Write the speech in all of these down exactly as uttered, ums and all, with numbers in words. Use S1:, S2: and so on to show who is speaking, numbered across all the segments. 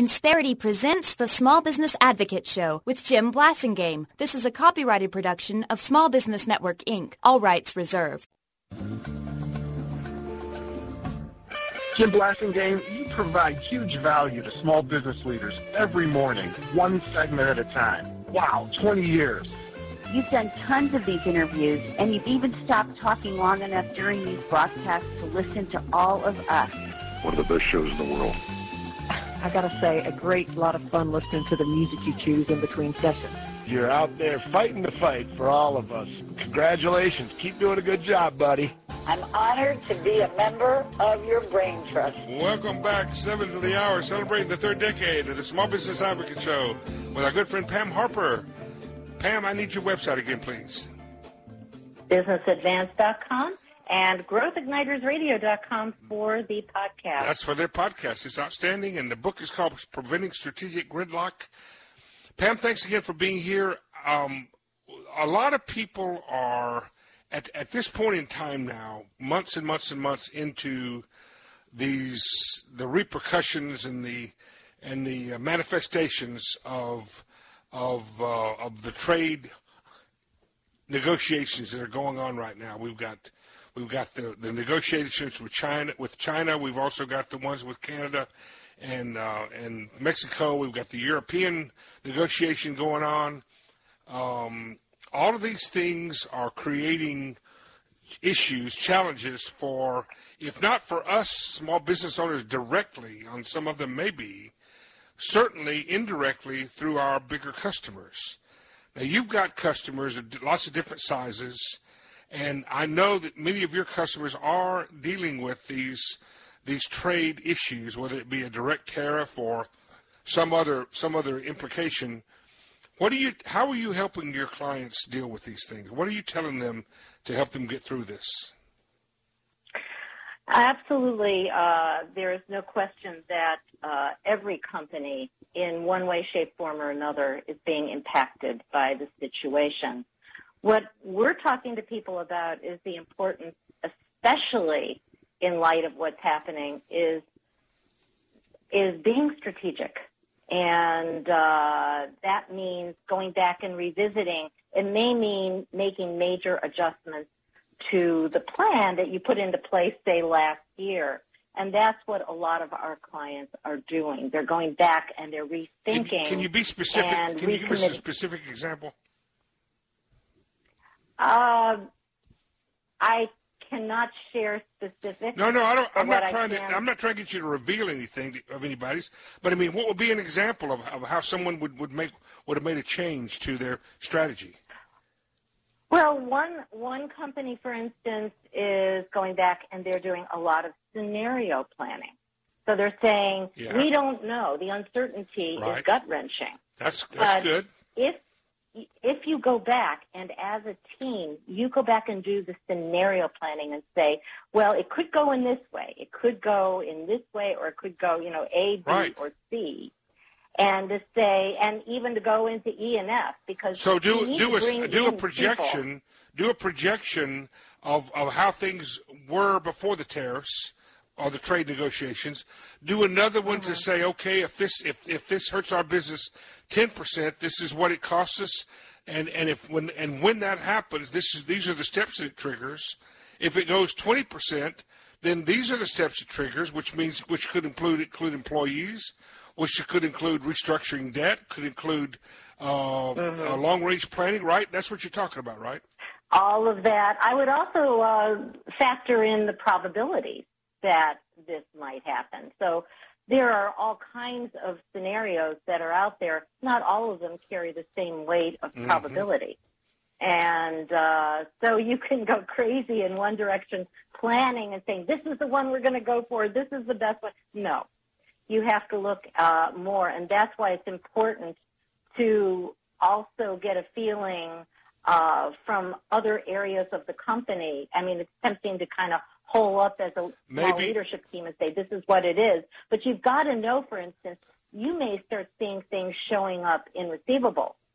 S1: Insperity presents the Small Business Advocate Show with Jim Blasingame. This is a copyrighted production of Small Business Network, Incorporated. All rights reserved.
S2: Jim Blasingame, you provide huge value to small business leaders every morning, one segment at a time. Wow, twenty years.
S3: You've done tons of these interviews, and you've even stopped talking long enough during these broadcasts to listen to all of us.
S4: One of the best shows in the world.
S5: I gotta say, a great lot of fun listening to the music you choose in between sessions.
S6: You're out there fighting the fight for all of us. Congratulations. Keep doing a good job, buddy.
S7: I'm honored to be a member of your brain trust.
S8: Welcome back, seven to the hour, celebrating the third decade of the Small Business Advocate Show with our good friend Pam Harper. Pam, I need your website again, please.
S7: business advance dot com and growth igniters radio dot com for the podcast.
S8: That's for their podcast. It's outstanding, and the book is called Preventing Strategic Gridlock. Pam, thanks again for being here. Um, a lot of people are, at, at this point in time now, months and months and months into these, the repercussions and the and the manifestations of of uh, of the trade negotiations that are going on right now. We've got we've got the, the negotiations with China. With China, we've also got the ones with Canada and uh, and Mexico. We've got the European negotiation going on. Um, all of these things are creating issues, challenges for, if not for us small business owners directly, on some of them maybe, certainly indirectly through our bigger customers. Now, you've got customers of lots of different sizes, and I know that many of your customers are dealing with these these trade issues, whether it be a direct tariff or some other some other implication. What do you? How are you helping your clients deal with these things? What are you telling them to help them get through this?
S7: Absolutely. Uh, there is no question that uh, every company in one way, shape, form, or another is being impacted by the situation. What we're talking to people about is the importance, especially in light of what's happening, is is being strategic. And uh, that means going back and revisiting. It may mean making major adjustments to the plan that you put into place, say, last year. And that's what a lot of our clients are doing. They're going back and they're rethinking.
S8: Can, can you be specific? Can you give us a specific example?
S7: Uh, I cannot share specifics.
S8: No, no, I don't. I'm not trying
S7: to.
S8: I'm not trying to get you to reveal anything of anybody's. But I mean, what would be an example of, of how someone would, would make would have made a change to their strategy?
S7: Well, one one company, for instance, is going back and they're doing a lot of scenario planning. So they're saying, yeah. we don't know. The uncertainty
S8: right.
S7: is gut-wrenching.
S8: That's that's
S7: but
S8: good.
S7: If if you go back and as a team, you go back and do the scenario planning and say, well, it could go in this way. It could go in this way, or it could go, you know, A, B,
S8: right.
S7: or C. And to say, and even to go into E and F, because
S8: so do do a do a projection,
S7: people.
S8: do a projection of, of how things were before the tariffs or the trade negotiations. Do another one mm-hmm. to say, okay, if this if, if this hurts our business ten percent, this is what it costs us, and and if when and when that happens, this is these are the steps that it triggers. If it goes twenty percent, then these are the steps it triggers, which means which could include include employees. Which could include restructuring debt, could include uh, mm-hmm. uh, long-range planning, right? That's what you're talking about, right?
S7: All of that. I would also uh, factor in the probabilities that this might happen. So there are all kinds of scenarios that are out there. Not all of them carry the same weight of mm-hmm. probability. And uh, so you can go crazy in one direction, planning and saying, this is the one we're going to go for, this is the best one. No. You have to look uh, more, and that's why it's important to also get a feeling uh, from other areas of the company. I mean, it's tempting to kind of hole up as a
S8: Maybe.
S7: small leadership team and say, this is what it is. But you've got to know, for instance, you may start seeing things showing up in receivables.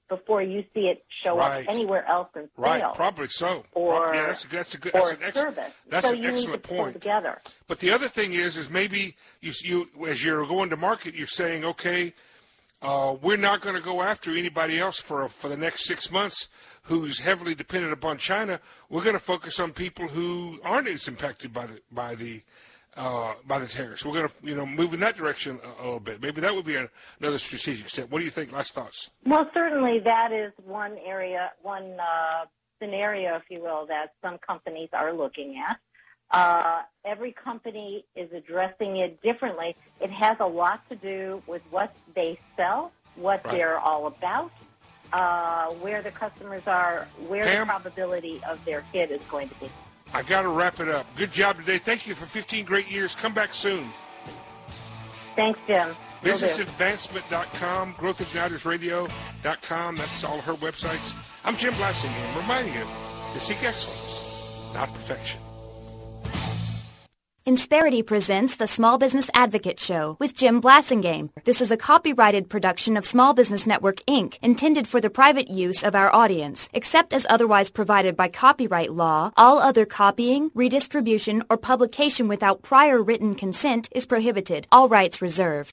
S7: before you see it show
S8: Right.
S7: up anywhere else in sales.
S8: Right, probably so.
S7: Or,
S8: yeah, that's a, that's a good.
S7: or
S8: That's an, ex-
S7: service.
S8: that's
S7: so
S8: an
S7: you
S8: excellent
S7: need to pull
S8: point.
S7: together.
S8: But the other thing is, is maybe you, you as you're going to market, you're saying, okay, uh, we're not going to go after anybody else for for the next six months who's heavily dependent upon China. We're going to focus on people who aren't as impacted by the by the uh, by the tariffs. We're going to you know move in that direction a, a little bit. Maybe that would be a, another strategic step. What do you think? Last thoughts?
S7: Well, certainly that is one area, one uh, scenario, if you will, that some companies are looking at. Uh, every company is addressing it differently. It has a lot to do with what they sell, what
S8: Right.
S7: they're all about, uh, where the customers are, where
S8: Pam?
S7: the probability of their hit is going to be.
S8: I got to wrap it up. Good job today. Thank you for fifteen great years. Come back soon.
S7: Thanks, Jim. Will do.
S8: business advancement dot com, growth igniters radio dot com. That's all her websites. I'm Jim Blasingame, reminding you to seek excellence, not perfection.
S1: Insperity presents the Small Business Advocate Show with Jim Blasingame. This is a copyrighted production of Small Business Network, Incorporated, intended for the private use of our audience. Except as otherwise provided by copyright law, all other copying, redistribution, or publication without prior written consent is prohibited. All rights reserved.